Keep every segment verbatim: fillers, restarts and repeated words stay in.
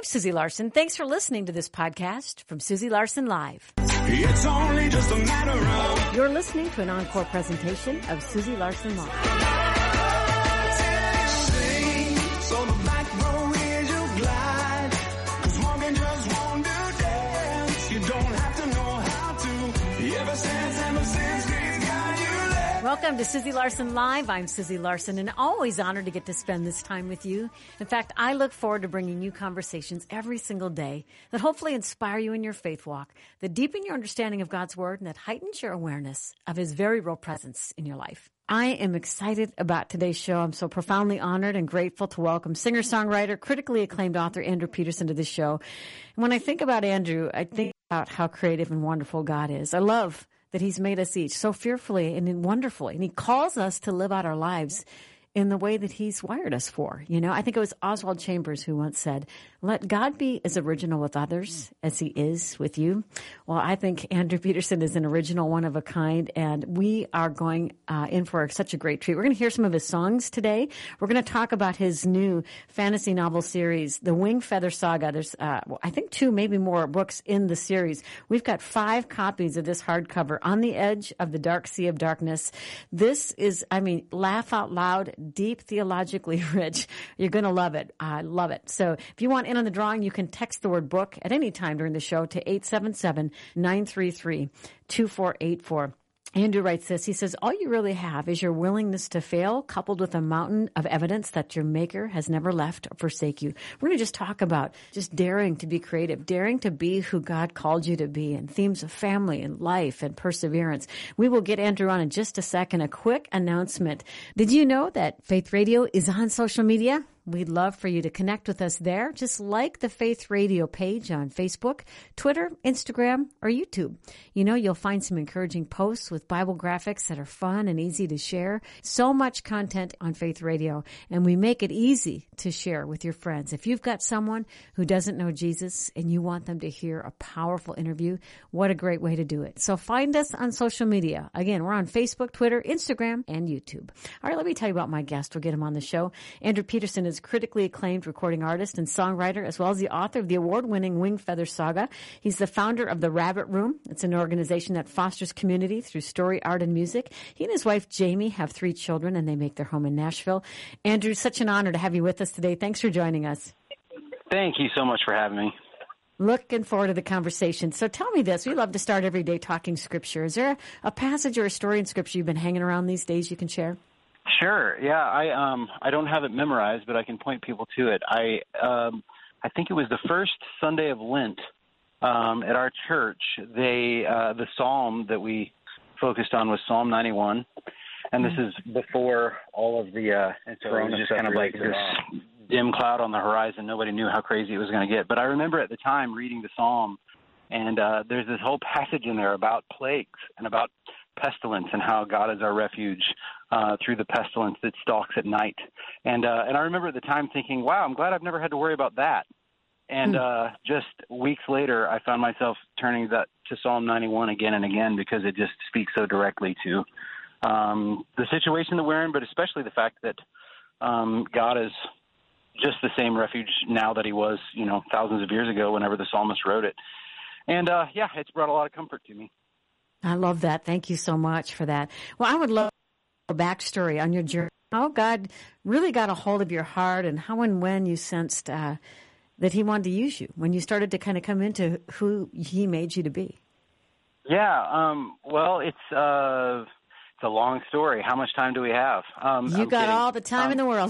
Susie Larson. Thanks for listening to this podcast from Susie Larson Live. It's only just a matter of... You're listening to an encore presentation of Susie Larson Live. So the back row is your glide. 'Cause walking just won't do dance. You don't have to know how to. Ever since, ever since, God's got you there. Welcome to Susie Larson Live. I'm Susie Larson, and always honored to get to spend this time with you. In fact, I look forward to bringing you conversations every single day that hopefully inspire you in your faith walk, that deepen your understanding of God's Word, and that heightens your awareness of His very real presence in your life. I am excited about today's show. I'm so profoundly honored and grateful to welcome singer-songwriter, critically acclaimed author Andrew Peterson to the show. And when I think about Andrew, I think about how creative and wonderful God is. I love that He's made us each so fearfully and wonderfully, and He calls us to live out our lives in the way that He's wired us for. You know, I think it was Oswald Chambers who once said, let God be as original with others as He is with you. Well, I think Andrew Peterson is an original, one of a kind, and we are going uh, in for such a great treat. We're going to hear some of his songs today. We're going to talk about his new fantasy novel series, The Wing Feather Saga. There's, uh, I think, two, maybe more books in the series. We've got five copies of this hardcover, On the Edge of the Dark Sea of Darkness. This is, I mean, laugh out loud, deep, theologically rich. You're going to love it. I love it. So if you want in on the drawing, you can text the word book at any time during the show to eight seven seven, nine three three, two four eight four. Andrew writes this. He says, all you really have is your willingness to fail, coupled with a mountain of evidence that your maker has never left or forsake you. We're going to just talk about just daring to be creative, daring to be who God called you to be, and themes of family and life and perseverance. We will get Andrew on in just a second. A quick announcement. Did you know that Faith Radio is on social media? We'd love for you to connect with us there. Just like the Faith Radio page on Facebook, Twitter, Instagram, or YouTube. You know, you'll find some encouraging posts with Bible graphics that are fun and easy to share. So much content on Faith Radio, and we make it easy to share with your friends. If you've got someone who doesn't know Jesus and you want them to hear a powerful interview, what a great way to do it. So find us on social media. Again, we're on Facebook, Twitter, Instagram, and YouTube. All right, let me tell you about my guest. We'll get him on the show. Andrew Peterson is critically acclaimed recording artist and songwriter, as well as the author of the award-winning Wing Feather Saga. He's the founder of the Rabbit Room. It's an organization that fosters community through story, art, and music. He and his wife, Jamie, have three children, and they make their home in Nashville. Andrew, such an honor to have you with us today. Thanks for joining us. Thank you so much for having me. Looking forward to the conversation. So tell me this. We love to start every day talking Scripture. Is there a passage or a story in Scripture you've been hanging around these days you can share? Sure. Yeah, I um I don't have it memorized, but I can point people to it. I um I think it was the first Sunday of Lent um, at our church. They uh, the psalm that we focused on was Psalm ninety-one, and this is before all of the uh, and so Corona, just kind of like this dim cloud on the horizon. Nobody knew how crazy it was going to get. But I remember at the time reading the psalm, and uh, there's this whole passage in there about plagues and about pestilence and how God is our refuge uh, through the pestilence that stalks at night. And uh, and I remember at the time thinking, wow, I'm glad I've never had to worry about that. And uh, just weeks later, I found myself turning that to Psalm ninety-one again and again because it just speaks so directly to um, the situation that we're in, but especially the fact that um, God is just the same refuge now that He was, you know, thousands of years ago whenever the psalmist wrote it. And uh, yeah, it's brought a lot of comfort to me. I love that. Thank you so much for that. Well, I would love a backstory on your journey, how God really got a hold of your heart and how and when you sensed uh, that He wanted to use you, when you started to kind of come into who He made you to be. Yeah, um, well, it's uh, it's a long story. How much time do we have? Um, you I'm got kidding. all the time um, in the world.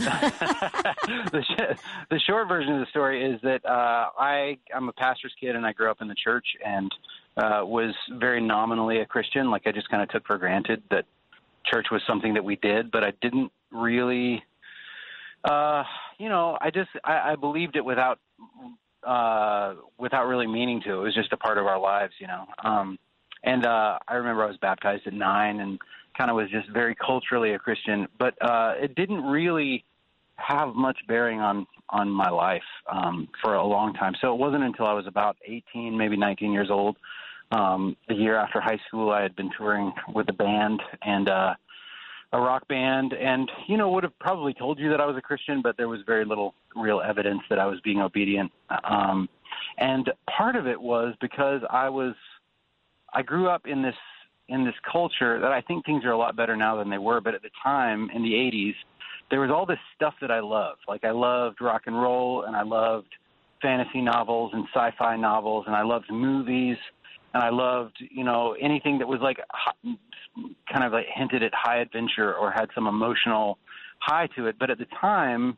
the, sh- the short version of the story is that uh, I, I'm a pastor's kid, and I grew up in the church and uh, was very nominally a Christian. Like I just kind of took for granted that church was something that we did, but I didn't really, uh, you know, I just I, I believed it without uh, without really meaning to. It was just a part of our lives, you know. Um, and uh, I remember I was baptized at nine and kind of was just very culturally a Christian, but uh, it didn't really have much bearing on on my life um, for a long time. So it wasn't until I was about eighteen, maybe nineteen years old. Um, the year after high school, I had been touring with a band, and uh, a rock band, and, you know, would have probably told you that I was a Christian, but there was very little real evidence that I was being obedient. Um, and part of it was because I was, I grew up in this, in this culture that I think things are a lot better now than they were. But at the time in the eighties, there was all this stuff that I loved. Like I loved rock and roll, and I loved fantasy novels and sci-fi novels, and I loved movies, and I loved, you know, anything that was like kind of like hinted at high adventure or had some emotional high to it. But at the time,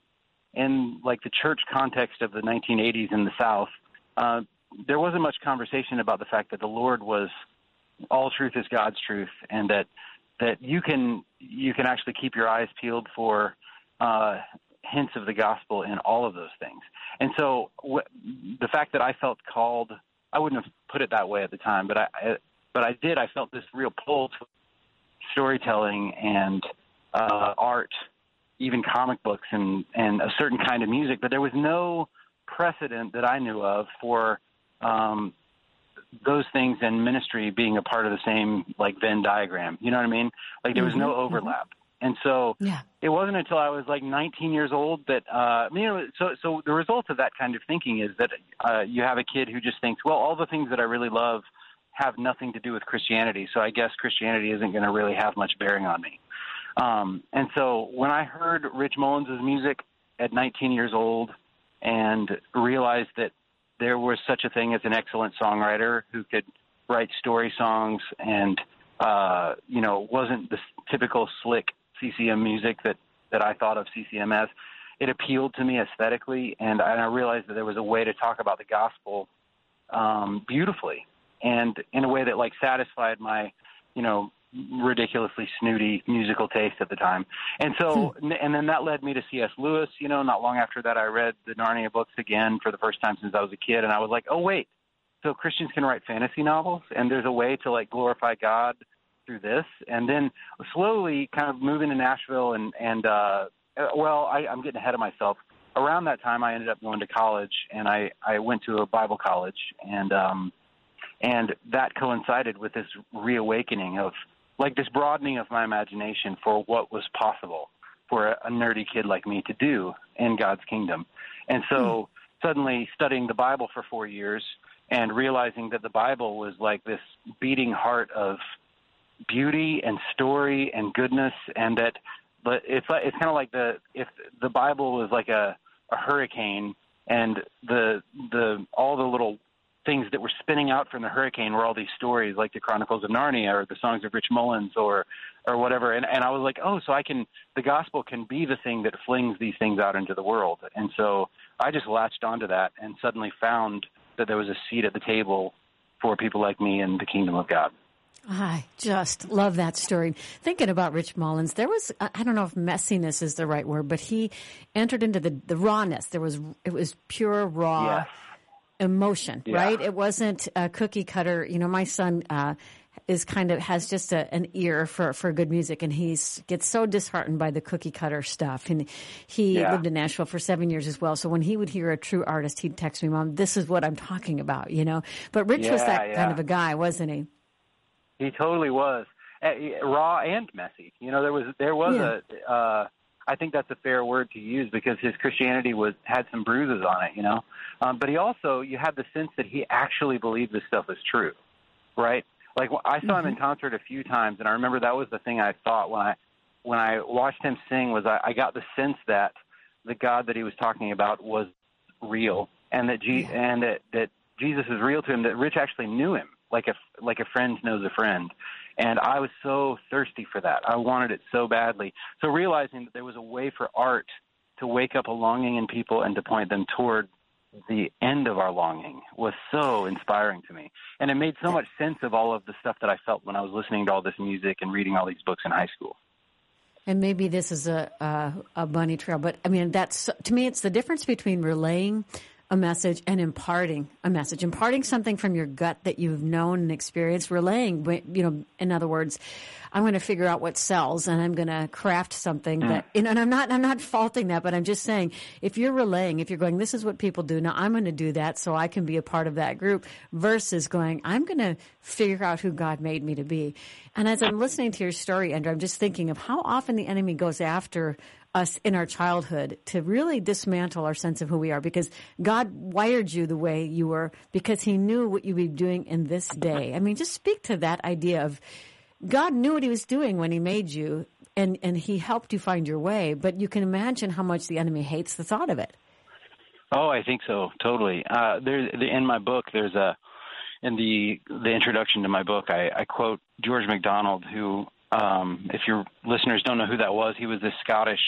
in like the church context of the nineteen eighties in the South, uh, there wasn't much conversation about the fact that the Lord was all truth is God's truth, and that that you can you can actually keep your eyes peeled for uh, hints of the gospel in all of those things. And so w- the fact that I felt called, I wouldn't have put it that way at the time, but I, I but I did. I felt this real pull to storytelling and uh, art, even comic books and, and a certain kind of music. But there was no precedent that I knew of for um, those things and ministry being a part of the same, like, Venn diagram. You know what I mean? Like, there was mm-hmm, no overlap. Mm-hmm. And so yeah. It wasn't until I was like nineteen years old that, uh, you know, so, so the result of that kind of thinking is that uh, you have a kid who just thinks, well, all the things that I really love have nothing to do with Christianity, so I guess Christianity isn't going to really have much bearing on me. Um, and so when I heard Rich Mullins' music at nineteen years old and realized that there was such a thing as an excellent songwriter who could write story songs and, uh, you know, wasn't the typical slick C C M music that, that I thought of C C M as, it appealed to me aesthetically, and I realized that there was a way to talk about the gospel um, beautifully and in a way that, like, satisfied my, you know, ridiculously snooty musical taste at the time. And so, hmm. and then that led me to C S Lewis. You know, not long after that, I read the Narnia books again for the first time since I was a kid, and I was like, oh, wait, so Christians can write fantasy novels, and there's a way to, like, glorify God through this. And then slowly kind of moving to Nashville and, and uh, well, I, I'm getting ahead of myself. Around that time, I ended up going to college, and I, I went to a Bible college, and um, and that coincided with this reawakening of, like, this broadening of my imagination for what was possible for a, a nerdy kid like me to do in God's kingdom. And so mm. suddenly studying the Bible for four years and realizing that the Bible was like this beating heart of beauty and story and goodness, and that but it's like, it's kind of like the if the Bible was like a, a hurricane, and the the all the little things that were spinning out from the hurricane were all these stories like the Chronicles of Narnia or the Songs of Rich Mullins or or whatever. And, and I was like, oh, so I can the gospel can be the thing that flings these things out into the world. And so I just latched onto that and suddenly found that there was a seat at the table for people like me in the kingdom of God. I just love that story. Thinking about Rich Mullins, there was, I don't know if messiness is the right word, but he entered into the, the rawness. There was, it was pure, raw yes. emotion, yeah. right? It wasn't a cookie cutter. You know, my son uh, is kind of, has just a, an ear for, for good music, and he's gets so disheartened by the cookie cutter stuff. And he yeah. lived in Nashville for seven years as well. So when he would hear a true artist, he'd text me, Mom, this is what I'm talking about, you know? But Rich yeah, was that yeah. kind of a guy, wasn't he? He totally was, uh, raw and messy. You know, there was there was yeah. a. Uh, I think that's a fair word to use because his Christianity was had some bruises on it. You know, um, but he also you had the sense that he actually believed this stuff was true, right? Like I saw mm-hmm. him in concert a few times, and I remember that was the thing I thought when I when I watched him sing was I, I got the sense that the God that he was talking about was real, and that G- yeah. and that, that Jesus is real to him. That Rich actually knew him. Like a like a friend knows a friend, and I was so thirsty for that. I wanted it so badly. So realizing that there was a way for art to wake up a longing in people and to point them toward the end of our longing was so inspiring to me, and it made so much sense of all of the stuff that I felt when I was listening to all this music and reading all these books in high school. And maybe this is a a, a bunny trail, but I mean that's to me it's the difference between relaying a message and imparting a message, imparting something from your gut that you've known and experienced, relaying, you know, in other words, I'm going to figure out what sells, and I'm going to craft something Mm. that, you know, and I'm not, I'm not faulting that, but I'm just saying, if you're relaying, if you're going, this is what people do, now I'm going to do that so I can be a part of that group, versus going, I'm going to figure out who God made me to be. And as I'm listening to your story, Andrew, I'm just thinking of how often the enemy goes after us in our childhood to really dismantle our sense of who we are, because God wired you the way you were because he knew what you'd be doing in this day. I mean, just speak to that idea of God knew what he was doing when he made you, and, and he helped you find your way, but you can imagine how much the enemy hates the thought of it. Oh, I think so. Totally. Uh, there, in my book, there's a, in the, the introduction to my book, I, I quote George MacDonald, who, um, if your listeners don't know who that was, he was this Scottish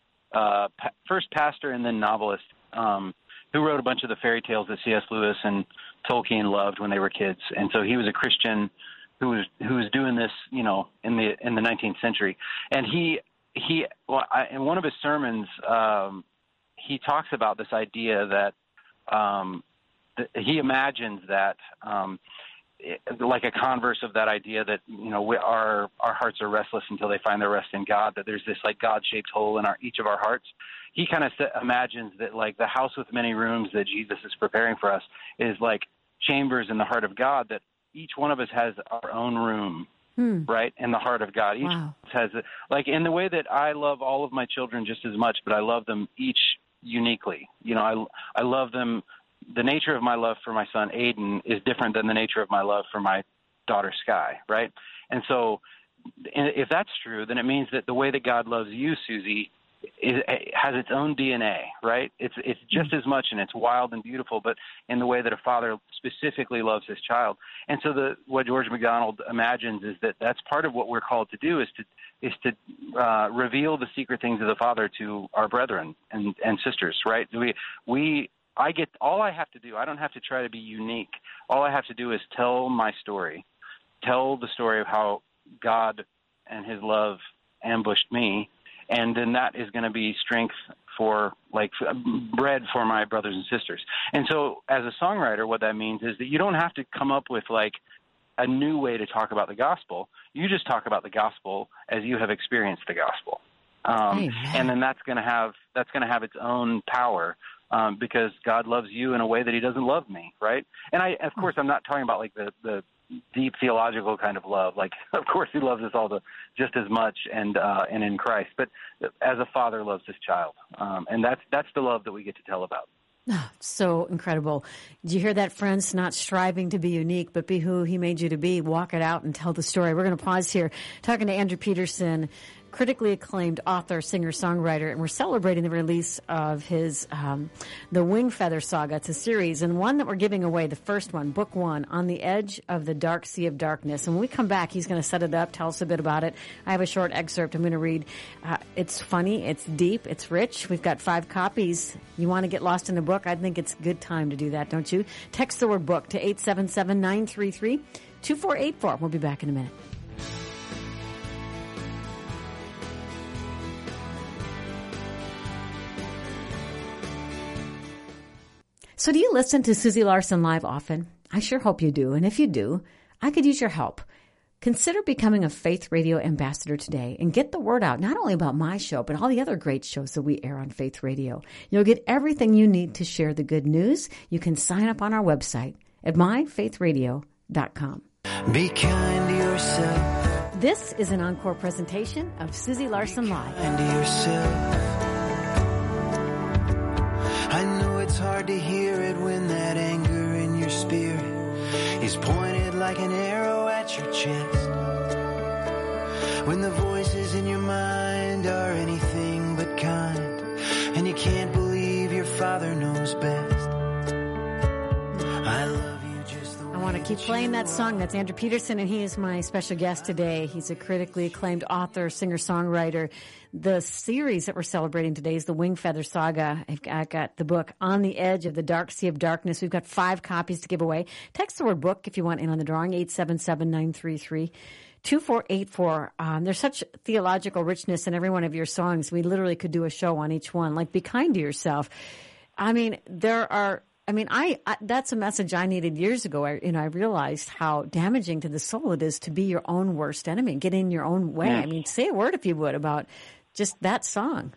Uh, pa- first pastor and then novelist, um, who wrote a bunch of the fairy tales that C S Lewis and Tolkien loved when they were kids. And so he was a Christian who was who was doing this, you know, in the in the nineteenth century. And he he well, I, in one of his sermons, um, he talks about this idea that um, th- he imagines that. Um, like a converse of that idea that, you know, we, our our hearts are restless until they find their rest in God, that there's this like God-shaped hole in our each of our hearts. He kind of imagines that like the house with many rooms that Jesus is preparing for us is like chambers in the heart of God, that each one of us has our own room, hmm. right, in the heart of God. Each wow. has a, like in the way that I love all of my children just as much, but I love them each uniquely. You know, I I love them. The nature of my love for my son, Aiden, is different than the nature of my love for my daughter, Sky, right? And so if that's true, then it means that the way that God loves you, Susie, is, has its own D N A, right? It's it's just as much, and it's wild and beautiful, but in the way that a father specifically loves his child. And so the what George MacDonald imagines is that that's part of what we're called to do, is to is to uh, reveal the secret things of the Father to our brethren and, and sisters, right? We we I get all I have to do. I don't have to try to be unique. All I have to do is tell my story, tell the story of how God and his love ambushed me, and then that is going to be strength for, like, bread for my brothers and sisters. And so as a songwriter, what that means is that you don't have to come up with, like, a new way to talk about the gospel. You just talk about the gospel as you have experienced the gospel. Um, and then that's going to have that's going to have its own power. Um, because God loves you in a way that he doesn't love me, right? And I, of course, I'm not talking about like the, the deep theological kind of love. Like, of course, he loves us all the, just as much and uh, and in Christ. But as a father loves his child, um, and that's that's the love that we get to tell about. Oh, so incredible. Did you hear that, friends? Not striving to be unique, but be who he made you to be. Walk it out and tell the story. We're going to pause here, talking to Andrew Peterson, critically acclaimed author, singer, songwriter, and we're celebrating the release of his um, The Wingfeather Saga. It's a series, and one that we're giving away, the first one, book one, On the Edge of the Dark Sea of Darkness. And when we come back, he's going to set it up, tell us a bit about it. I have a short excerpt I'm going to read. Uh, it's funny, it's deep, it's rich. We've got five copies. You want to get lost in the book? I think it's a good time to do that, don't you? Text the word book to eight seven seven, nine three three, two four eight four. We'll be back in a minute. So do you listen to Susie Larson Live often? I sure hope you do. And if you do, I could use your help. Consider becoming a Faith Radio ambassador today and get the word out, not only about my show, but all the other great shows that we air on Faith Radio. You'll get everything you need to share the good news. You can sign up on our website at my faith radio dot com. Be kind to yourself. This is an encore presentation of Susie Larson Live. Be kind to yourself. I know it's hard to hear it when that anger in your spirit is pointed like an arrow at your chest. When the voices in your mind are anything but kind, and you can't believe your Father knows best. I love you just the way I want to keep playing that song. That's Andrew Peterson, and he is my special guest today. He's a critically acclaimed author, singer-songwriter. The series that we're celebrating today is the Wingfeather Saga. I've got, I've got the book On the Edge of the Dark Sea of Darkness. We've got five copies to give away. Text the word book if you want in on the drawing, eight seven seven, nine three three, two four eight four. Um, there's such theological richness in every one of your songs. We literally could do a show on each one, like Be Kind to Yourself. I mean, there are I mean, I, I that's a message I needed years ago. I, you know, I realized how damaging to the soul it is to be your own worst enemy, get in your own way. Yeah. I mean, say a word if you would about just that song.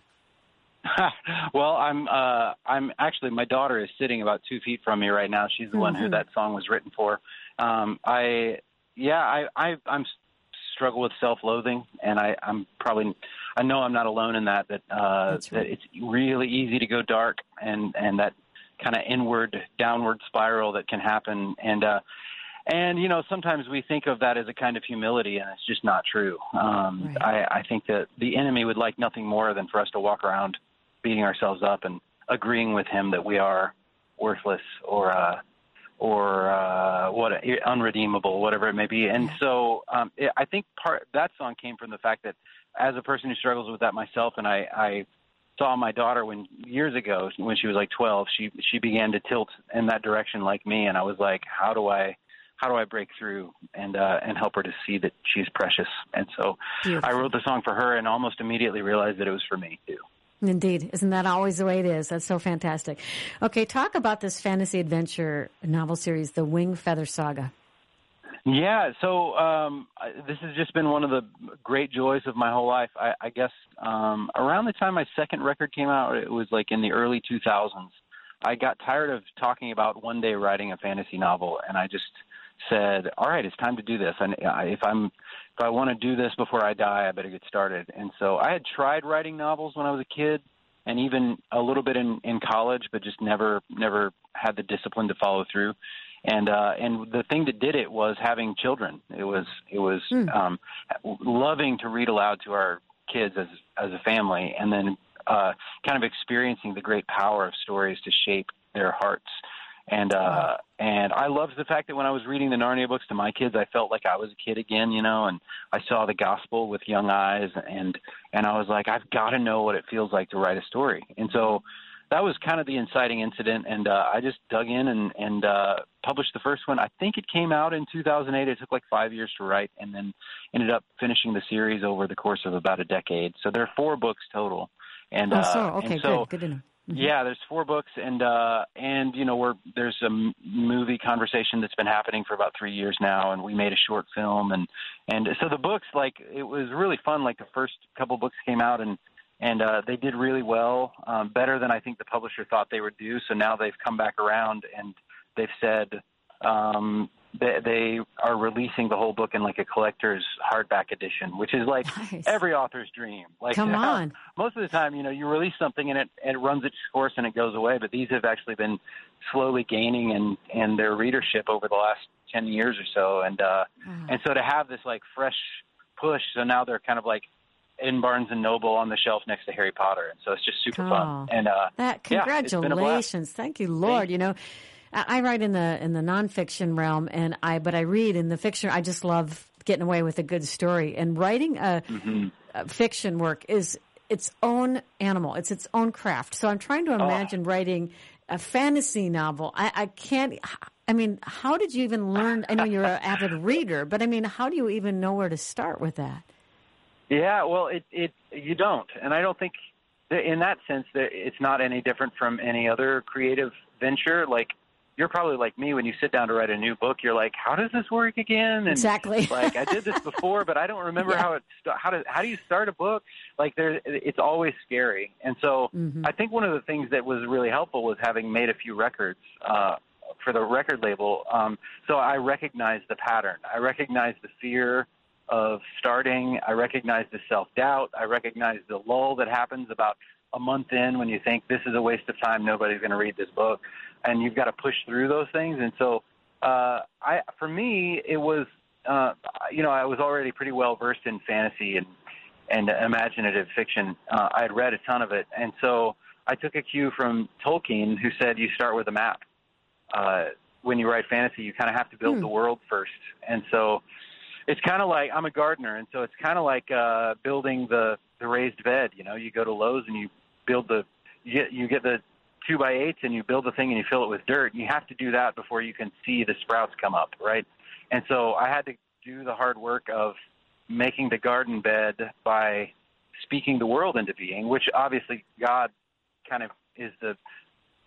Well, I'm uh, I'm actually, my daughter is sitting about two feet from me right now. She's the mm-hmm. one who that song was written for. Um, I yeah, I, I I'm struggle with self-loathing, and I, I'm probably I know I'm not alone in that. That uh, right. that it's really easy to go dark, and and that kind of inward, downward spiral that can happen, and. Uh, And, you know, sometimes we think of that as a kind of humility, and it's just not true. Um, right. I, I think that the enemy would like nothing more than for us to walk around beating ourselves up and agreeing with him that we are worthless or uh, or uh, what unredeemable, whatever it may be. And yeah. so um, it, I think part that song came from the fact that as a person who struggles with that myself, and I, I saw my daughter when years ago when she was like twelve, she she began to tilt in that direction like me, and I was like, how do I How do I break through and uh, and help her to see that she's precious? And so Beautiful. I wrote the song for her and almost immediately realized that it was for me, too. Indeed. Isn't that always the way it is? That's so fantastic. Okay, talk about this fantasy adventure novel series, The Wing Feather Saga. Yeah, so um, this has just been one of the great joys of my whole life. I, I guess um, around the time my second record came out, it was like in the early two thousands, I got tired of talking about one day writing a fantasy novel, and I just said, all right, it's time to do this. And if I'm, if I want to do this before I die, I better get started. And so I had tried writing novels when I was a kid and even a little bit in, in college, but just never, never had the discipline to follow through. And, uh, and the thing that did it was having children. It was, it was, mm. um, loving to read aloud to our kids as, as a family, and then, uh, kind of experiencing the great power of stories to shape their hearts. And uh, and I loved the fact that when I was reading the Narnia books to my kids, I felt like I was a kid again, you know, and I saw the gospel with young eyes, and and I was like, I've got to know what it feels like to write a story. And so that was kind of the inciting incident, and uh, I just dug in and, and uh, published the first one. I think it came out in two thousand eight. It took like five years to write, and then ended up finishing the series over the course of about a decade. So there are four books total. And, oh, so, uh, okay, and so, good, good to know. Mm-hmm. Yeah, there's four books, and uh, and you know, we're there's a movie conversation that's been happening for about three years now, and we made a short film, and and so the books, like, it was really fun. Like the first couple books came out, and and uh, they did really well, um, better than I think the publisher thought they would do. So now they've come back around, and they've said um, they, they are releasing the whole book in like a collector's hardback edition, which is like nice. Every author's dream. Like, come on. Most of the time, you know, you release something and it, it runs its course and it goes away, but these have actually been slowly gaining in, in their readership over the last ten years or so. And, uh, oh. and so to have this like fresh push, so now they're kind of like in Barnes and Noble on the shelf next to Harry Potter. And so it's just super oh, fun. And, uh, that, congratulations. Yeah, Thank you, Lord. Thank you know, I write in the in the nonfiction realm, and I but I read in the fiction. I just love getting away with a good story, and writing a, mm-hmm. a fiction work is its own animal. It's its own craft. So I'm trying to imagine oh. writing a fantasy novel. I, I can't. I mean, how did you even learn? I know you're an avid reader, but I mean, how do you even know where to start with that? Yeah, well, it it you don't, and I don't think in that sense that it's not any different from any other creative venture. Like, you're probably like me when you sit down to write a new book. You're like, how does this work again? And exactly. like, I did this before, but I don't remember yeah. how it. How do how do you start a book? Like, there, it's always scary. And so, mm-hmm. I think one of the things that was really helpful was having made a few records uh, for the record label. Um, so I recognized the pattern. I recognized the fear of starting. I recognized the self-doubt. I recognized the lull that happens about a month in when you think this is a waste of time. Nobody's going to read this book. And you've got to push through those things. And so, uh, I, for me, it was, uh, you know, I was already pretty well versed in fantasy and, and imaginative fiction. Uh, I had read a ton of it. And so I took a cue from Tolkien, who said, you start with a map. Uh, when you write fantasy, you kind of have to build hmm. the world first. And so it's kind of like, I'm a gardener. And so it's kind of like, uh, building the, the raised bed. You know, you go to Lowe's and you build the, you get, you get the, two by eights and you build the thing and you fill it with dirt. You have to do that before you can see the sprouts come up, right? And so I had to do the hard work of making the garden bed by speaking the world into being, which obviously God kind of is the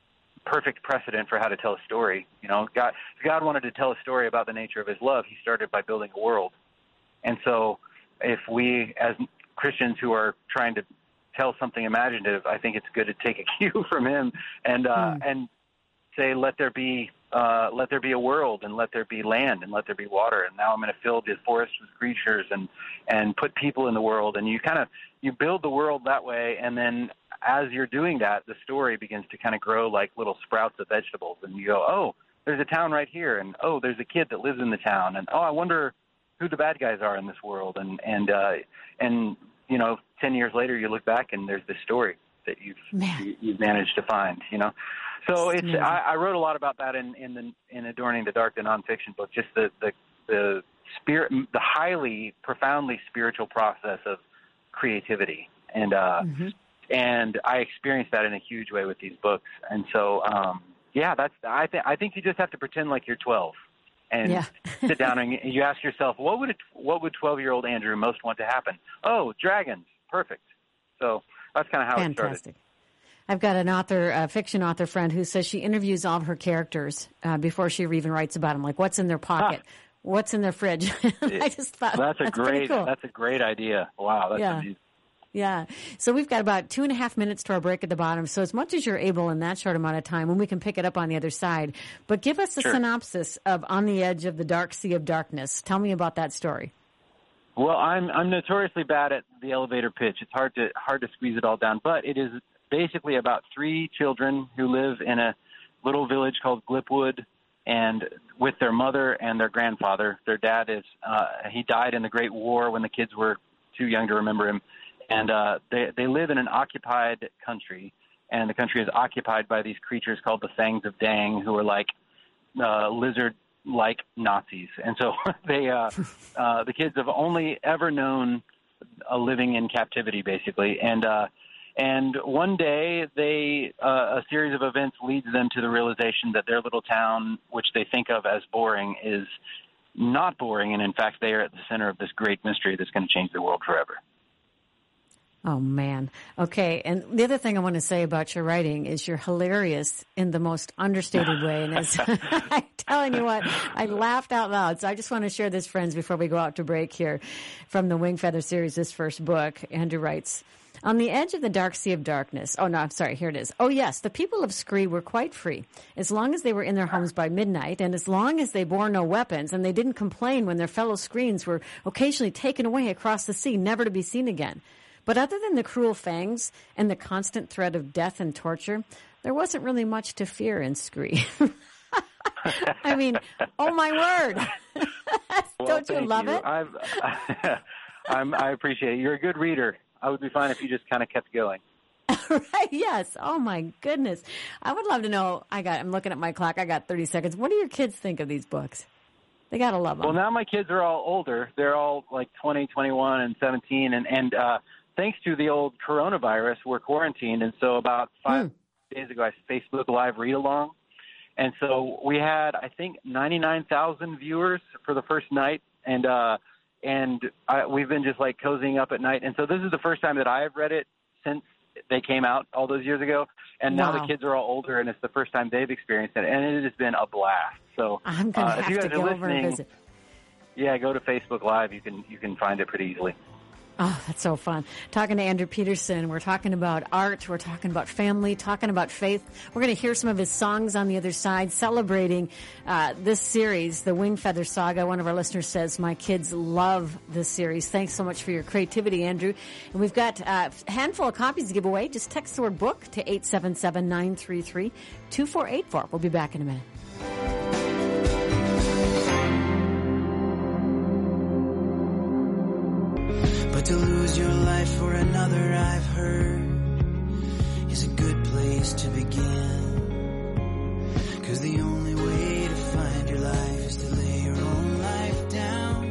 perfect precedent for how to tell a story. You know, God, if God wanted to tell a story about the nature of his love, he started by building a world. And so if we, as Christians who are trying to tell something imaginative, I think it's good to take a cue from him and uh, mm. and say, let there be uh, let there be a world, and let there be land, and let there be water. And now I'm going to fill the forest with creatures and and put people in the world. And you kind of you build the world that way, and then as you're doing that, the story begins to kind of grow like little sprouts of vegetables. And you go, oh, there's a town right here, and oh, there's a kid that lives in the town, and oh, I wonder who the bad guys are in this world. And and uh, and you know, ten years later, you look back and there's this story that you've you, you've managed to find. You know, so it's I, I wrote a lot about that in in the in Adorning the Dark, the nonfiction book. Just the the the spirit, the highly profoundly spiritual process of creativity, and uh, mm-hmm. and I experienced that in a huge way with these books. And so, um, yeah, that's I think I think you just have to pretend like you're twelve. And yeah. sit down and you ask yourself, what would it, what would twelve-year-old Andrew most want to happen? Oh, dragons. Perfect. So that's kind of how Fantastic. it started. I've got an author, a fiction author friend who says she interviews all of her characters uh, before she even writes about them. Like, what's in their pocket? Huh. What's in their fridge? I just thought well, that's a that's great cool. That's a great idea. Wow, that's yeah. amazing. Yeah. So we've got about two and a half minutes to our break at the bottom. So as much as you're able in that short amount of time, when we can pick it up on the other side. But give us a sure. synopsis of On the Edge of the Dark Sea of Darkness. Tell me about that story. Well, I'm I'm notoriously bad at the elevator pitch. It's hard to hard to squeeze it all down. But it is basically about three children who live in a little village called Glipwood, and with their mother and their grandfather. Their dad is uh, he died in the Great War when the kids were too young to remember him. And uh, they they live in an occupied country, and the country is occupied by these creatures called the Fangs of Dang, who are like uh, lizard-like Nazis. And so they uh, uh, the kids have only ever known a living in captivity, basically. And uh, and one day, they uh, a series of events leads them to the realization that their little town, which they think of as boring, is not boring, and in fact, they are at the center of this great mystery that's going to change the world forever. Oh, man. Okay. And the other thing I want to say about your writing is you're hilarious in the most understated way. And as I'm telling you what, I laughed out loud. So I just want to share this, friends, before we go out to break here from the Wing Feather series, this first book. Andrew writes, on the edge of the dark sea of darkness. Oh, no, I'm sorry. Here it is. Oh, yes. The people of Scree were quite free as long as they were in their homes by midnight and as long as they bore no weapons and they didn't complain when their fellow Screens were occasionally taken away across the sea, never to be seen again. But other than the cruel fangs and the constant threat of death and torture, there wasn't really much to fear in Scree. I mean, oh my word. Well, Don't you love you. it? I've, I'm, I appreciate it. You're a good reader. I would be fine if you just kind of kept going. Right, yes. Oh my goodness. I would love to know. I got, I'm looking at my clock. I got thirty seconds. What do your kids think of these books? They got to love them. Well, now my kids are all older. They're all like twenty, twenty-one, and seventeen. And, and uh, thanks to the old coronavirus, we're quarantined. And so about five hmm. days ago, I Facebook Live read along. And so we had, I think, ninety-nine thousand viewers for the first night. And uh, and I, we've been just like cozying up at night. And so this is the first time that I have read it since they came out all those years ago. And now wow. the kids are all older, and it's the first time they've experienced it. And it has been a blast. So I'm going to uh, have to go over and visit. Yeah, go to Facebook Live. You can you can find it pretty easily. Oh, that's so fun. Talking to Andrew Peterson. We're talking about art. We're talking about family, talking about faith. We're going to hear some of his songs on the other side, celebrating uh, this series, the Wing Feather Saga. One of our listeners says, my kids love this series. Thanks so much for your creativity, Andrew. And we've got uh, a handful of copies to give away. Just text the word book to eight seven seven, nine three three, two four eight four. We'll be back in a minute. But to lose your life for another, I've heard, is a good place to begin. 'Cause the only way to find your life is to lay your own life down.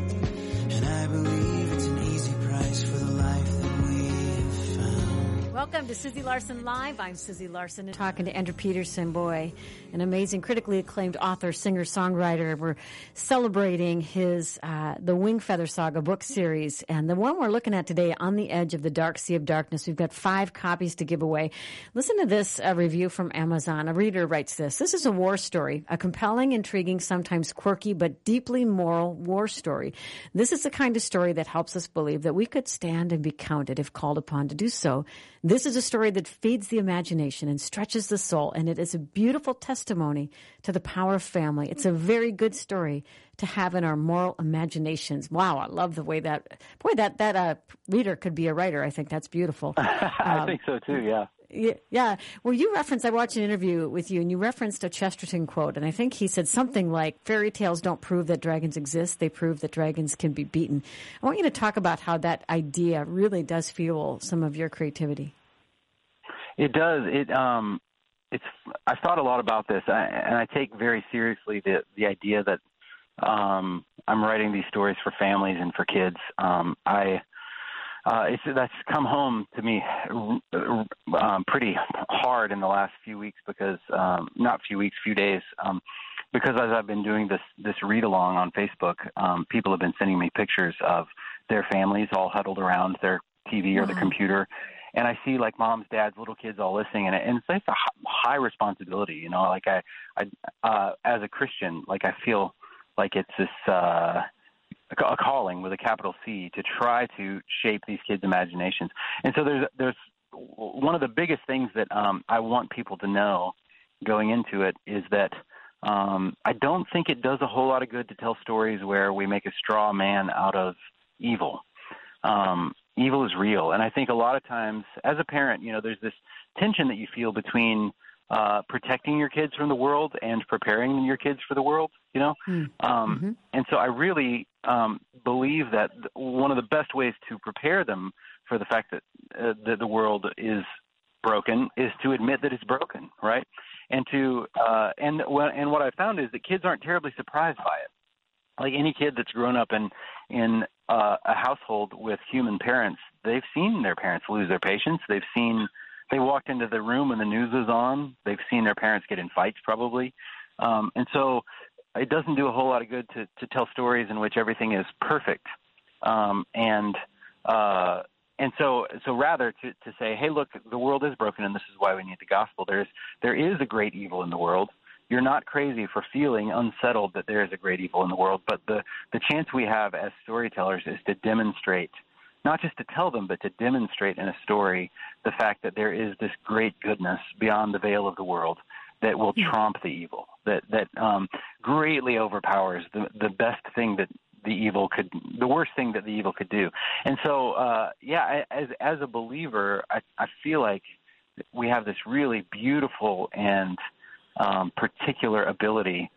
And I believe it's an easy price for the life that we've found. Welcome Welcome to Susie Larson Live. I'm Susie Larson, talking to Andrew Peterson. Boy, an amazing, critically acclaimed author, singer, songwriter. We're celebrating his uh, the Wingfeather Saga book series, and the one we're looking at today, On the Edge of the Dark Sea of Darkness. We've got five copies to give away. Listen to this uh, review from Amazon. A reader writes this: "This is a war story, a compelling, intriguing, sometimes quirky, but deeply moral war story. This is the kind of story that helps us believe that we could stand and be counted if called upon to do so. This is a story that feeds the imagination and stretches the soul, and it is a beautiful testimony to the power of family. It's a very good story to have in our moral imaginations." Wow, I love the way that, boy, that, that uh, reader could be a writer. I think that's beautiful. I um, think so too, yeah. Yeah, yeah. Well, you referenced, I watched an interview with you, and you referenced a Chesterton quote, and I think he said something like, "Fairy tales don't prove that dragons exist, they prove that dragons can be beaten." I want you to talk about how that idea really does fuel some of your creativity. It does. It um, it's. I've thought a lot about this, I, and I take very seriously the the idea that um, I'm writing these stories for families and for kids. Um, I. Uh, it's, that's come home to me um, pretty hard in the last few weeks because, um, not few weeks, few days, um, because as I've been doing this, this read along on Facebook, um, people have been sending me pictures of their families all huddled around their T V or wow. their computer. And I see like moms, dads, little kids all listening, and, and it's like a high responsibility, you know, like I, I uh, as a Christian, like I feel like it's this, uh, a calling with a capital C to try to shape these kids' imaginations. And so there's there's one of the biggest things that um, I want people to know going into it is that um, I don't think it does a whole lot of good to tell stories where we make a straw man out of evil. Um, evil is real. And I think a lot of times as a parent, you know, there's this tension that you feel between Uh, protecting your kids from the world and preparing your kids for the world, you know? Mm. Um, mm-hmm. And so I really um, believe that one of the best ways to prepare them for the fact that, uh, that the world is broken is to admit that it's broken, right? And to uh, and, and what I found is that kids aren't terribly surprised by it. Like any kid that's grown up in, in uh, a household with human parents, they've seen their parents lose their patience. They've seen They walked into the room when the news was on. They've seen their parents get in fights probably. Um, and so it doesn't do a whole lot of good to, to tell stories in which everything is perfect. Um, and uh, and so so rather to, to say, hey, look, the world is broken and this is why we need the gospel. There's, there is a great evil in the world. You're not crazy for feeling unsettled that there is a great evil in the world. But the, the chance we have as storytellers is to demonstrate, not just to tell them, but to demonstrate in a story the fact that there is this great goodness beyond the veil of the world that will trump the evil, that that um, greatly overpowers the, the best thing that the evil could, the worst thing that the evil could do. And so, uh, yeah, as as a believer, I, I feel like we have this really beautiful and um, particular ability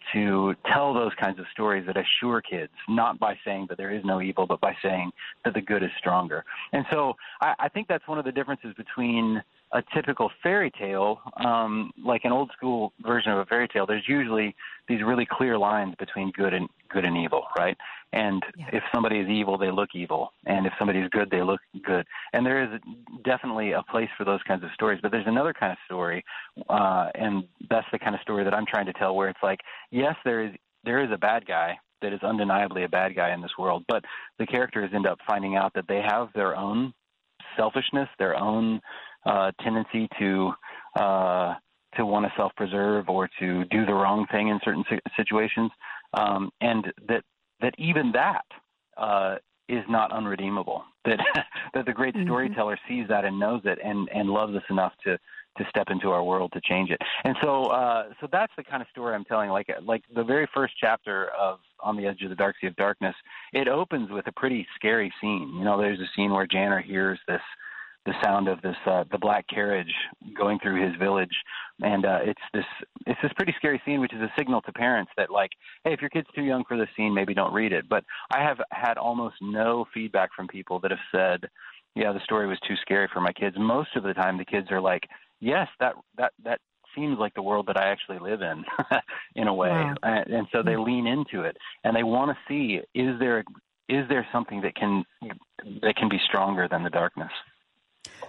to tell those kinds of stories that assure kids, not by saying that there is no evil, but by saying that the good is stronger. And so I, I think that's one of the differences between a typical fairy tale, um, like an old school version of a fairy tale. There's usually these really clear lines between good and good and evil, right? And yeah. if somebody is evil, they look evil. And if somebody is good, they look good. And there is definitely a place for those kinds of stories. But there's another kind of story, uh, and that's the kind of story that I'm trying to tell, where it's like, yes, there is there is a bad guy that is undeniably a bad guy in this world, but the characters end up finding out that they have their own selfishness, their own uh, tendency to uh, to want to self-preserve or to do the wrong thing in certain situations, um, and that that even that uh, is not unredeemable. That that the great storyteller mm-hmm. sees that and knows it and, and loves us enough to, to step into our world to change it. And so uh, so that's the kind of story I'm telling. Like like the very first chapter of On the Edge of the Dark Sea of Darkness, it opens with a pretty scary scene. You know, there's a scene where Janner hears this the sound of this uh, the black carriage going through his village, and uh, it's this it's this pretty scary scene, which is a signal to parents that, like, hey, if your kid's too young for this scene, maybe don't read it. But I have had almost no feedback from people that have said, yeah, the story was too scary for my kids. Most of the time, the kids are like, yes, that that that seems like the world that I actually live in, in a way, wow. and, and so they lean into it, and they want to see, is there is there something that can that can be stronger than the darkness?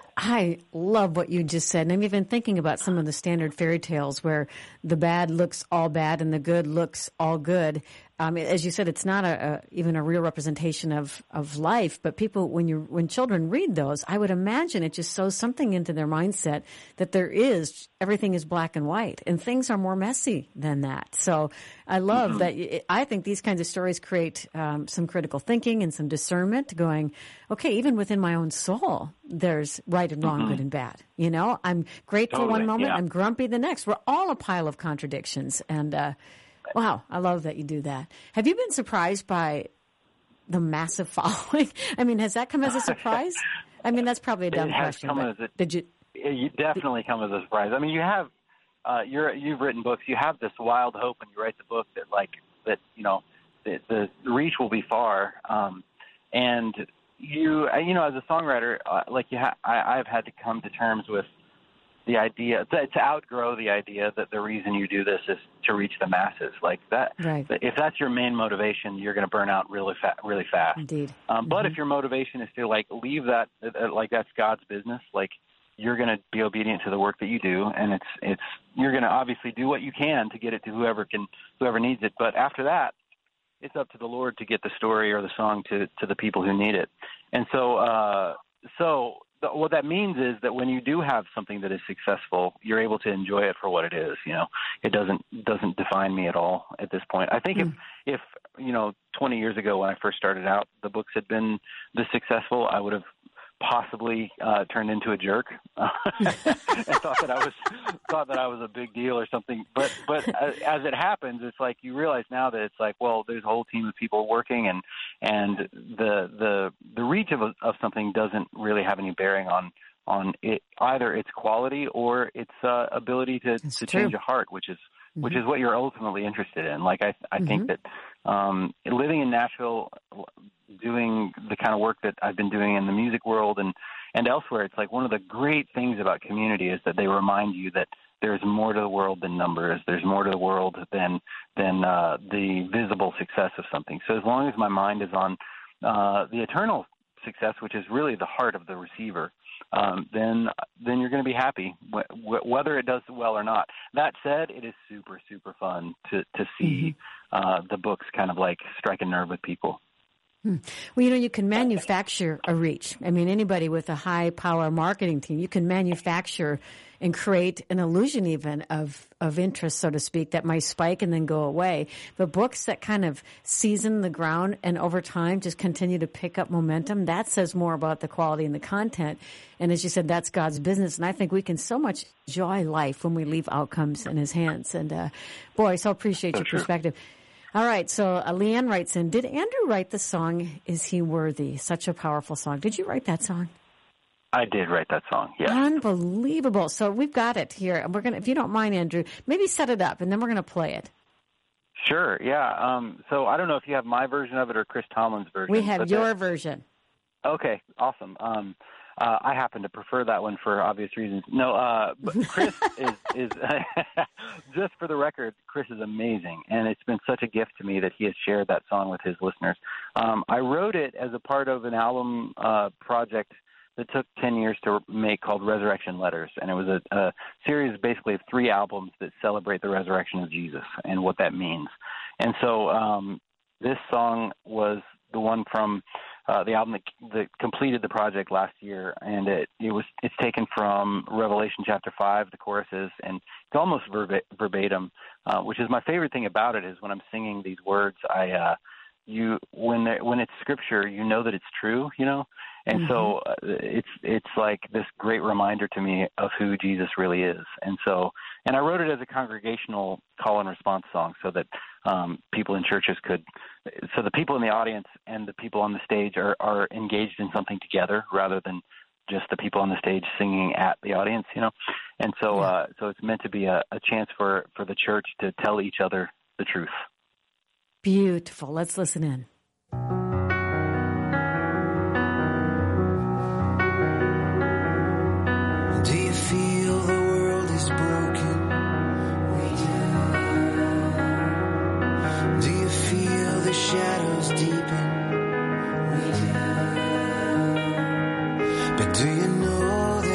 I love what you just said. And I'm even thinking about some of the standard fairy tales where the bad looks all bad and the good looks all good. Um, as you said, it's not a, a even a real representation of, of life, but people, when you when children read those, I would imagine it just sows something into their mindset that there is, everything is black and white, and things are more messy than that. So I love mm-hmm. that. It, I think these kinds of stories create um, some critical thinking and some discernment, going, okay, even within my own soul, there's right and wrong, mm-hmm. good and bad. You know, I'm grateful totally, one moment, yeah. I'm grumpy the next. We're all a pile of contradictions, and uh wow, I love that you do that. Have you been surprised by the massive following? I mean, has that come as a surprise? I mean, that's probably a dumb it has question. Come But as a, did you? You definitely come as a surprise. I mean, you have uh, you're you've written books. You have this wild hope when you write the book that like that you know the, the reach will be far. Um, and you you know as a songwriter, uh, like you ha- I, I've had to come to terms with the idea to, to outgrow the idea that the reason you do this is to reach the masses. Like that, right. If that's your main motivation, you're going to burn out really fa- really fast. Indeed. Um, but mm-hmm. if your motivation is to like leave that, uh, like that's God's business, like you're going to be obedient to the work that you do, and it's it's you're going to obviously do what you can to get it to whoever can whoever needs it. But after that, it's up to the Lord to get the story or the song to to the people who need it. And so uh, so. What that means is that when you do have something that is successful, you're able to enjoy it for what it is. You know, it doesn't doesn't define me at all at this point. I think mm. if if you know twenty years ago when I first started out, the books had been this successful, I would have possibly uh, turned into a jerk and thought that I was thought that I was a big deal or something. But but as it happens, it's like you realize now that it's like, well, there's a whole team of people working, and and the the the reach of a, of something doesn't really have any bearing on on it, either its quality or its uh, ability to, to change a heart, which is mm-hmm. which is what you're ultimately interested in. Like I I mm-hmm. think that um, living in Nashville, doing the kind of work that I've been doing in the music world and, and elsewhere, it's like one of the great things about community is that they remind you that there's more to the world than numbers. There's more to the world than than uh, the visible success of something. So as long as my mind is on uh, the eternal success, which is really the heart of the receiver, um, then then you're going to be happy, wh- whether it does well or not. That said, it is super, super fun to, to see mm-hmm. uh, the books kind of like strike a nerve with people. Hmm. Well, you know, you can manufacture a reach. I mean, anybody with a high-power marketing team, you can manufacture and create an illusion even of, of interest, so to speak, that might spike and then go away. But books that kind of season the ground and over time just continue to pick up momentum, that says more about the quality and the content. And as you said, that's God's business. And I think we can so much enjoy life when we leave outcomes in His hands. And, uh, boy, so appreciate your perspective. All right, so uh, Leanne writes in, did Andrew write the song, Is He Worthy? Such a powerful song. Did you write that song? I did write that song, yeah. Unbelievable. So we've got it here. We're gonna, if you don't mind, Andrew, maybe set it up, and then we're going to play it. Sure, yeah. Um, so I don't know if you have my version of it or Chris Tomlin's version. We have your that, version. Okay, awesome. Um, uh, I happen to prefer that one for obvious reasons. No, uh, but Chris is, is just for the record, Chris is amazing, and it's been such a gift to me that he has shared that song with his listeners. Um, I wrote it as a part of an album uh, project that took ten years to make called Resurrection Letters, and it was a, a series basically of three albums that celebrate the resurrection of Jesus and what that means. And so um, this song was the one from Uh, the album that, that completed the project last year, and it, it was it's taken from Revelation chapter five, the choruses, and it's almost verba- verbatim. Uh, which is my favorite thing about it is when I'm singing these words, I uh, you when when it's scripture, you know that it's true, you know, and mm-hmm. so uh, it's it's like this great reminder to me of who Jesus really is, and so and I wrote it as a congregational call and response song so that um, people in churches could. So the people in the audience and the people on the stage are, are engaged in something together rather than just the people on the stage singing at the audience, you know. And so yeah. uh, so it's meant to be a, a chance for, for the church to tell each other the truth. Beautiful. Let's listen in. Do you feel the world is broken? We do. Do you feel the shadows deepen? We do. But do you know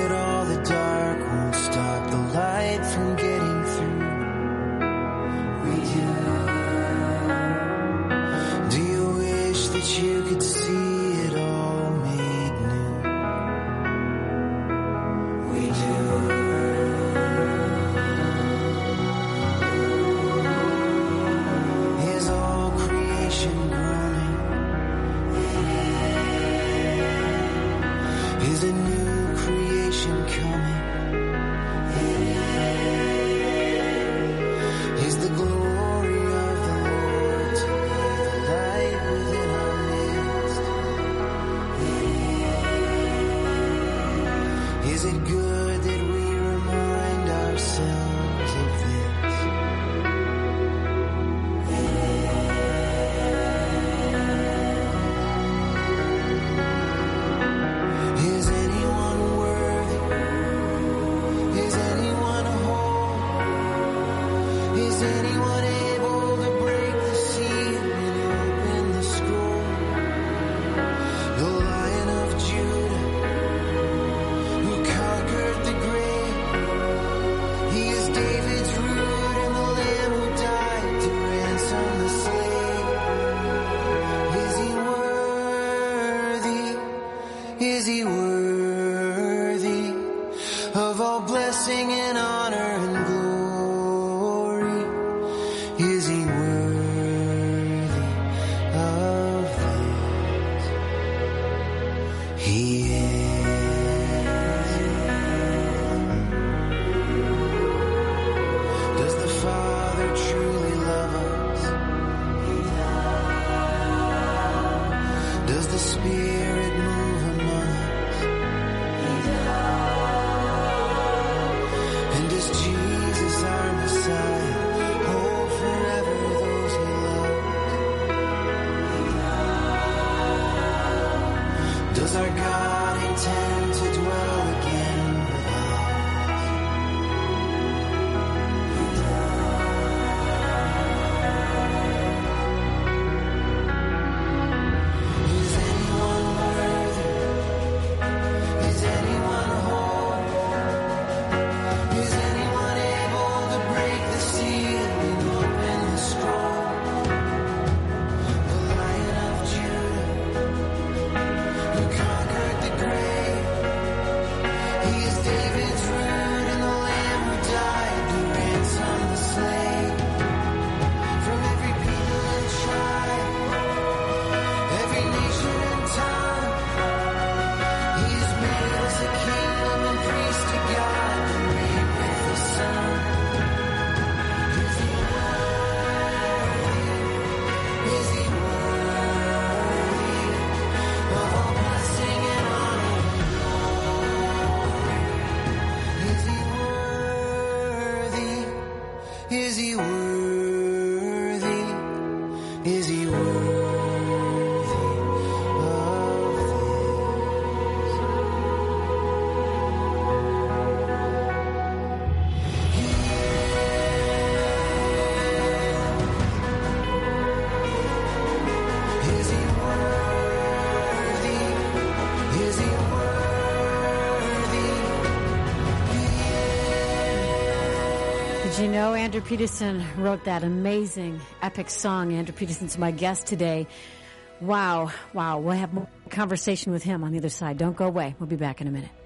Is anyone able to break the seal and open the scroll? The Lion of Judah, who conquered the grave. He is David's root and the Lamb who died to ransom the slave. Is he worthy? Is he worthy of all blessing and honor and glory? Is he worthy of this? He is. Does the Father truly love us? Does the Spirit move among us? And does Jesus, our Messiah, hold forever those he loves? Does our God intend to dwell again with us? Is anyone worthy? Is anyone whole? Is anyone able to break the seal and open the scroll? The Lion of Judah, who conquered the grave. He is David's root and the Lamb who died to ransom the slave. From every people and tribe, every nation and tongue, he has made us a kingdom and priest to God to reign with the Son. Is he worthy? Is he worthy of all blessing and honor and glory? Is he worthy? Is he worthy? Is he worthy of this? Is he worthy? Is he worthy? Did you know Andrew Peterson wrote that amazing epic song? Andrew Peterson's my guest today. Wow, wow. We'll have more conversation with him on the other side. Don't go away. We'll be back in a minute.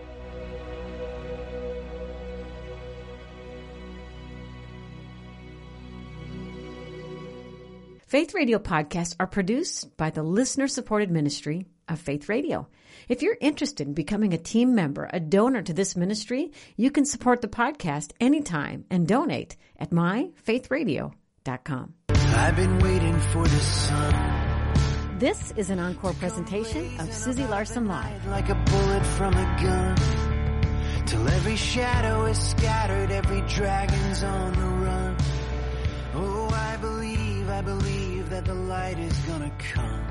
Faith Radio podcasts are produced by the listener-supported ministry of Faith Radio. If you're interested in becoming a team member, a donor to this ministry, you can support the podcast anytime and donate at my faith radio dot com. I've been waiting for the sun, This is an encore presentation of Susie Larson Live. like a bullet from a gun, till every shadow is scattered, every dragon's on the run. Oh, I believe, I believe that the light is gonna come.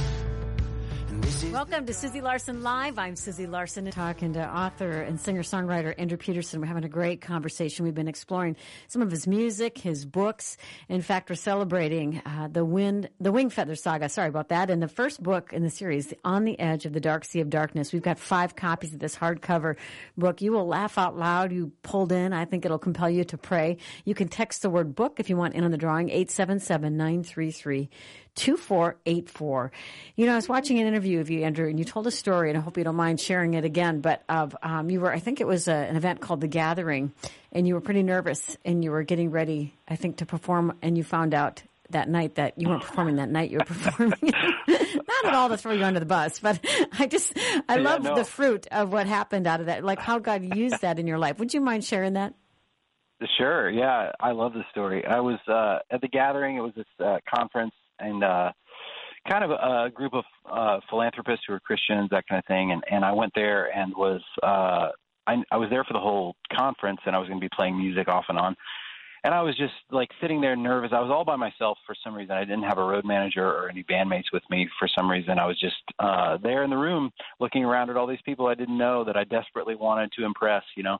And this is Welcome to Susie Larson Live. I'm Susie Larson, talking to author and singer-songwriter Andrew Peterson. We're having a great conversation. We've been exploring some of his music, his books. In fact, we're celebrating uh, the Wind, the Wing Feather Saga. Sorry about that. And the first book in the series, On the Edge of the Dark Sea of Darkness. We've got five copies of this hardcover book. You will laugh out loud. You pulled in. I think it'll compel you to pray. You can text the word book if you want in on the drawing, eight seven seven, nine three three, two four eight four. You know, I was watching an interview of you, Andrew, and you told a story, and I hope you don't mind sharing it again, but of um, you were, I think it was a, an event called The Gathering, and you were pretty nervous, and you were getting ready, I think, to perform, and you found out that night that you weren't performing that night, you were performing. Not at all to throw you under the bus, but I just, I Yeah, love no. the fruit of what happened out of that, like how God used that in your life. Would you mind sharing that? Sure. Yeah, I love this story. I was uh, at the Gathering. It was this uh, conference and uh, kind of a group of uh, philanthropists who were Christians, that kind of thing. And, and I went there and was uh, I, I was there for the whole conference, and I was going to be playing music off and on. And I was just like sitting there nervous. I was all by myself for some reason. I didn't have a road manager or any bandmates with me for some reason. I was just uh, there in the room looking around at all these people I didn't know that I desperately wanted to impress, you know.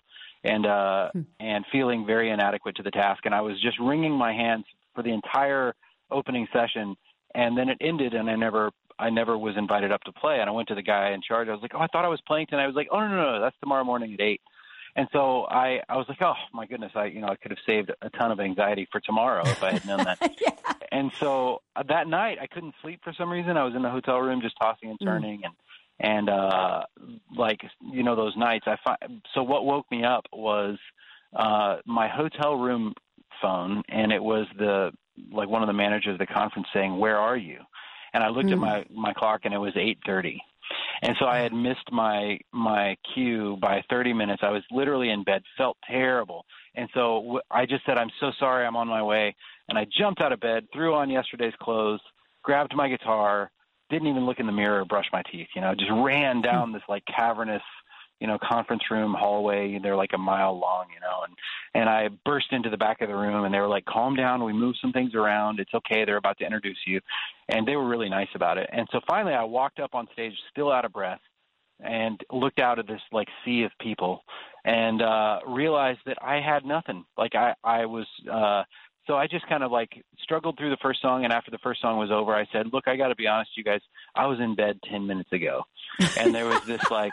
and uh, and feeling very inadequate to the task. And I was just wringing my hands for the entire opening session, and then it ended, and I never I never was invited up to play. And I went to the guy in charge. I was like, oh, I thought I was playing tonight. I was like, oh, no, no, no, that's tomorrow morning at eight. And so I, I was like, oh, my goodness, I you know I could have saved a ton of anxiety for tomorrow if I had known that. yeah. And so uh, that night I couldn't sleep for some reason. I was in the hotel room just tossing and turning, mm. and and uh, like you know those nights. I fi- so what woke me up was uh, my hotel room phone, and it was the like one of the managers of the conference saying, "Where are you?" And I looked mm. at my my clock, and it was eight thirty. And so I had missed my my cue by thirty minutes. I was literally in bed, felt terrible. And so w- I just said, I'm so sorry, I'm on my way. And I jumped out of bed, threw on yesterday's clothes, grabbed my guitar, didn't even look in the mirror or brush my teeth. You know, just ran down this like cavernous, you know, conference room hallway. They're like a mile long, you know, and, and I burst into the back of the room, and they were like, calm down. We moved some things around. It's okay. They're about to introduce you. And they were really nice about it. And so finally I walked up on stage still out of breath and looked out at this like sea of people and uh, realized that I had nothing. Like I, I was uh, – So I just kind of like struggled through the first song, and after the first song was over, I said, look, I got to be honest, you guys, I was in bed ten minutes ago. And there was this like,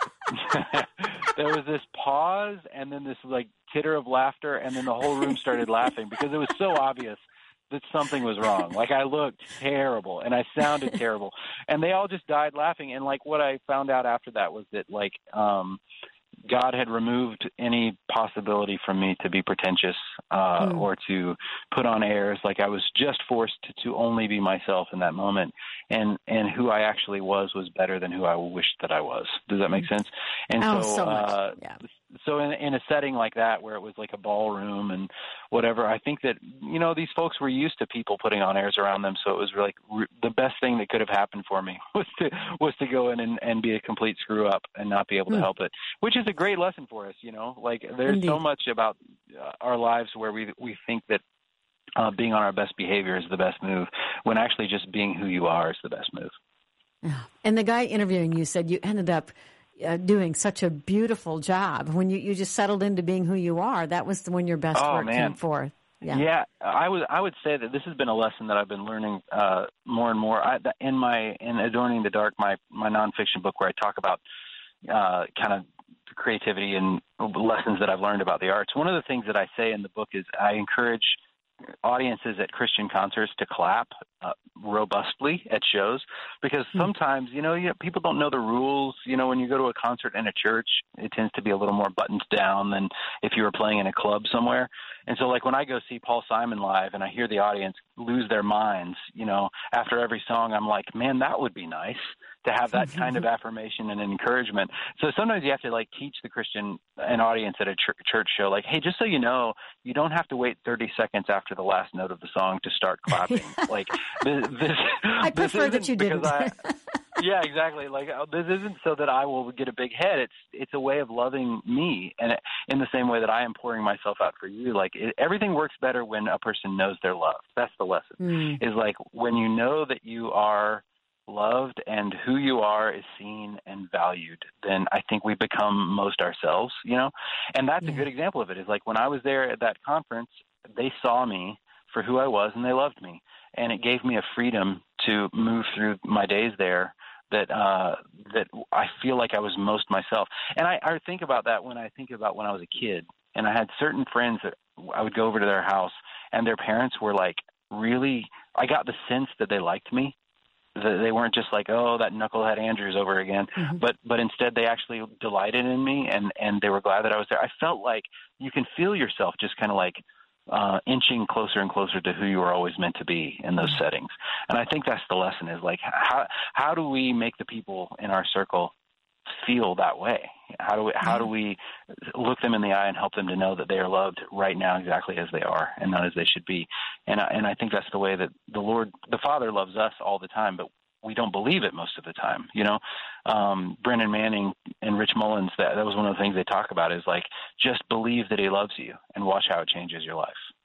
there was this pause, and then this like titter of laughter, and then the whole room started laughing because it was so obvious that something was wrong. Like I looked terrible, and I sounded terrible, and they all just died laughing. And like what I found out after that was that like, um, God had removed any possibility from me to be pretentious uh, mm. or to put on airs. Like I was just forced to, to only be myself in that moment. And, and who I actually was was better than who I wished that I was. Does that make sense? And oh, so, so, much. Uh, yeah. so in, in a setting like that where it was like a ballroom and whatever, I think that, you know, these folks were used to people putting on airs around them. So it was like re- the best thing that could have happened for me was to, was to go in and, and be a complete screw up and not be able to mm. help it, which is a great lesson for us. You know, like there's Indeed. so much about uh, our lives where we, we think that uh, being on our best behavior is the best move, when actually just being who you are is the best move. Yeah. And the guy interviewing you said you ended up uh, doing such a beautiful job when you, you just settled into being who you are. That was when your best oh, work man. came forth. Yeah. yeah, I would I would say that this has been a lesson that I've been learning uh, more and more. I, in my in Adorning the Dark, my my nonfiction book, where I talk about uh, kind of creativity and lessons that I've learned about the arts. One of the things that I say in the book is I encourage audiences at Christian concerts to clap uh, robustly at shows, because sometimes, you know, you know, people don't know the rules. You know, when you go to a concert in a church, it tends to be a little more buttoned down than if you were playing in a club somewhere. And so like when I go see Paul Simon live and I hear the audience lose their minds, you know, after every song, I'm like, man, that would be nice to have that kind of affirmation and encouragement. So sometimes you have to like teach the Christian, an audience at a ch- church show, like, hey, just so you know, you don't have to wait thirty seconds after the last note of the song to start clapping. like this, this I this prefer that you didn't. I, yeah, exactly. Like this isn't so that I will get a big head. It's it's a way of loving me, and it, in the same way that I am pouring myself out for you. Like it, everything works better when a person knows they're loved. That's the lesson. Mm. Is like when you know that you are loved and who you are is seen and valued, then I think we become most ourselves, you know? And that's yeah. a good example of it, is like when I was there at that conference, they saw me for who I was and they loved me. And it gave me a freedom to move through my days there that uh, that I feel like I was most myself. And I, I think about that when I think about when I was a kid, and I had certain friends that I would go over to their house and their parents were like really, I got the sense that they liked me. They weren't just like, oh, that knucklehead Andrew's over again, mm-hmm. but but instead they actually delighted in me, and, and they were glad that I was there. I felt like you can feel yourself just kind of like uh, inching closer and closer to who you were always meant to be in those mm-hmm. settings. And I think that's the lesson, is like, how how do we make the people in our circle feel that way? How do we how do we look them in the eye and help them to know that they are loved right now exactly as they are and not as they should be? And I, and I think that's the way that the Lord, the Father, loves us all the time, but we don't believe it most of the time. You know, um, Brennan Manning and Rich Mullins, that, that was one of the things they talk about, is like, just believe that he loves you and watch how it changes your life.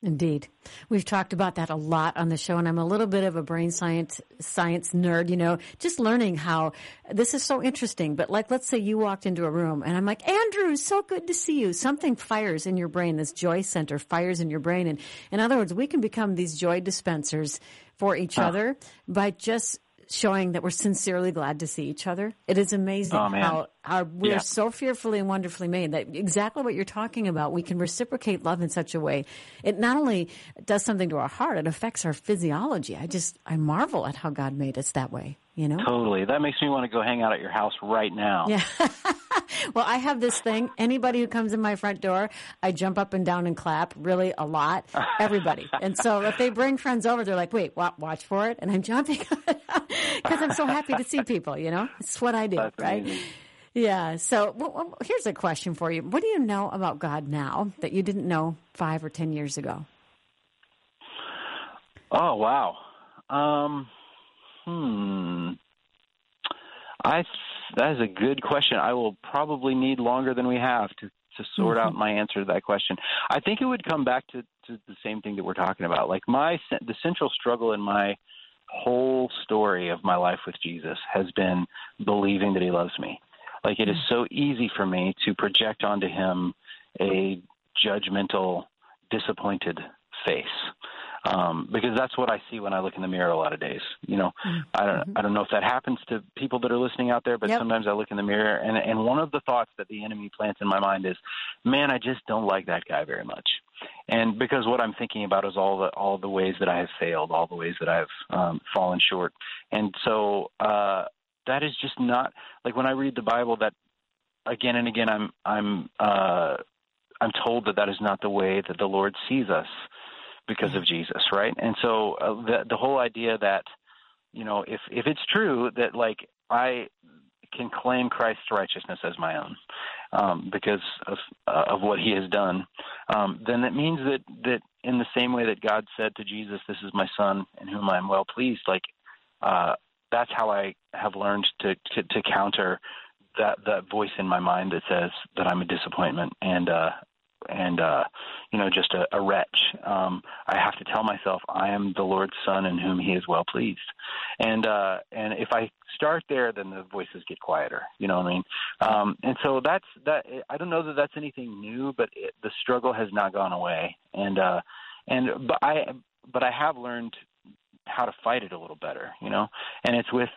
Indeed. We've talked about that a lot on the show, and I'm a little bit of a brain science science nerd, you know, just learning how this is so interesting. But like, let's say you walked into a room and I'm like, Andrew, so good to see you. Something fires in your brain. This joy center fires in your brain. And in other words, we can become these joy dispensers for each huh. other by just showing that we're sincerely glad to see each other. It is amazing oh, how, how we're yeah. so fearfully and wonderfully made that exactly what you're talking about, we can reciprocate love in such a way. It not only does something to our heart, it affects our physiology. I just, I marvel at how God made us that way, you know? Totally. That makes me want to go hang out at your house right now. Yeah. Well, I have this thing. Anybody who comes in my front door, I jump up and down and clap really a lot. Everybody. And so if they bring friends over, they're like, wait, wa- watch for it. And I'm jumping because I'm so happy to see people, you know? It's what I do, That's right? amazing. Yeah. So well, well, here's a question for you. What do you know about God now that you didn't know five or ten years ago? Oh, wow. Um, hmm. I that is a good question. I will probably need longer than we have to, to sort mm-hmm. out my answer to that question. I think it would come back to, to the same thing that we're talking about. Like my the central struggle in my whole story of my life with Jesus has been believing that he loves me. Like it is so easy for me to project onto him a judgmental, disappointed face. Um, because that's what I see when I look in the mirror a lot of days. You know, mm-hmm. I don't, I don't know if that happens to people that are listening out there, but yep. sometimes I look in the mirror and, and one of the thoughts that the enemy plants in my mind is, man, I just don't like that guy very much. And because what I'm thinking about is all the, all the ways that I have failed, all the ways that I've um, fallen short. And so, uh, that is just not like when I read the Bible that again and again, I'm, I'm, uh, I'm told that that is not the way that the Lord sees us. Because of Jesus, right? And so uh, the the whole idea that, you know, if if it's true that like I can claim Christ's righteousness as my own um, because of uh, of what he has done, um, then that means that that in the same way that God said to Jesus, "This is my son in whom I am well pleased," like uh, that's how I have learned to, to to counter that that voice in my mind that says that I'm a disappointment and. Uh, and, uh, you know, just a, a wretch. Um, I have to tell myself I am the Lord's son in whom he is well pleased. And, uh, and if I start there, then the voices get quieter, you know what I mean? Um, and so that's, that, I don't know that that's anything new, but it, the struggle has not gone away. And, uh, and, but I, but I have learned how to fight it a little better, you know, and it's with,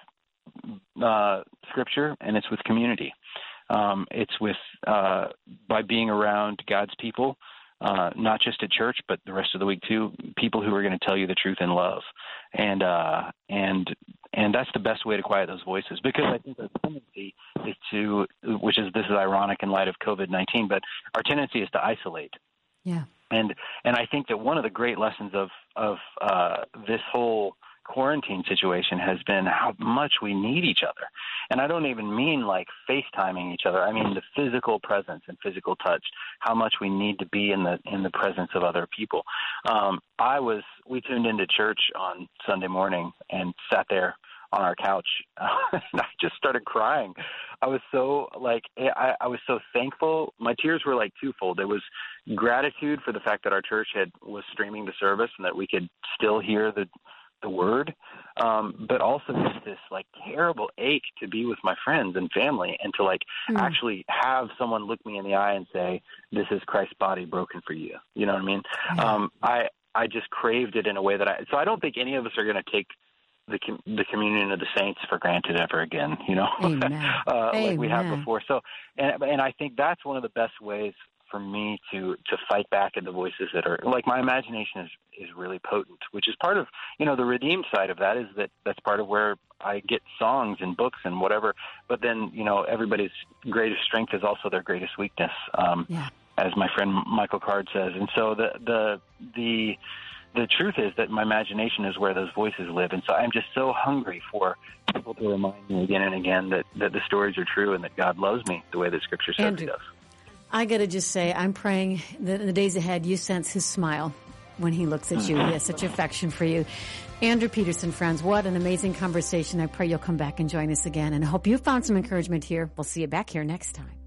uh, scripture and it's with community. Um, it's with uh, by being around God's people, uh, not just at church, but the rest of the week too. People who are going to tell you the truth in love, and uh, and and that's the best way to quiet those voices. Because I think our tendency is to, which is this is ironic in light of COVID nineteen, but our tendency is to isolate. Yeah. And and I think that one of the great lessons of of uh, this whole quarantine situation has been how much we need each other. And I don't even mean like FaceTiming each other. I mean the physical presence and physical touch, how much we need to be in the in the presence of other people. Um, I was, we tuned into church on Sunday morning and sat there on our couch uh, and I just started crying. I was so like, I, I was so thankful. My tears were like twofold. There was gratitude for the fact that our church had was streaming the service and that we could still hear the the word, um, but also just this like terrible ache to be with my friends and family and to like mm. actually have someone look me in the eye and say, this is Christ's body broken for you. You know what I mean? Yeah. Um, I, I just craved it in a way that I, so I don't think any of us are going to take the com- the communion of the saints for granted ever again, you know, uh, like we have before. So, and, and I think that's one of the best ways for me to, to fight back at the voices that are like my imagination is, is really potent, which is part of, you know, the redeemed side of that is that that's part of where I get songs and books and whatever. But then, you know, everybody's greatest strength is also their greatest weakness, um, yeah. as my friend Michael Card says. And so the, the, the, the truth is that my imagination is where those voices live. And so I'm just so hungry for people to remind me again and again that, that the stories are true and that God loves me the way that Scripture says Andrew, he does. I got to just say, I'm praying that in the days ahead, you sense his smile when he looks at you. He has such affection for you. Andrew Peterson, friends, what an amazing conversation. I pray you'll come back and join us again. And I hope you found some encouragement here. We'll see you back here next time.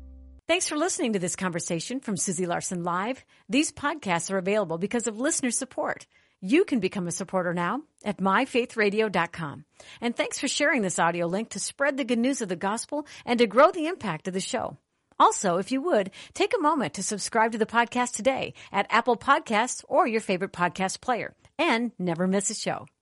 Thanks for listening to this conversation from Susie Larson Live. These podcasts are available because of listener support. You can become a supporter now at my faith radio dot com. And thanks for sharing this audio link to spread the good news of the gospel and to grow the impact of the show. Also, if you would, take a moment to subscribe to the podcast today at Apple Podcasts or your favorite podcast player, and never miss a show.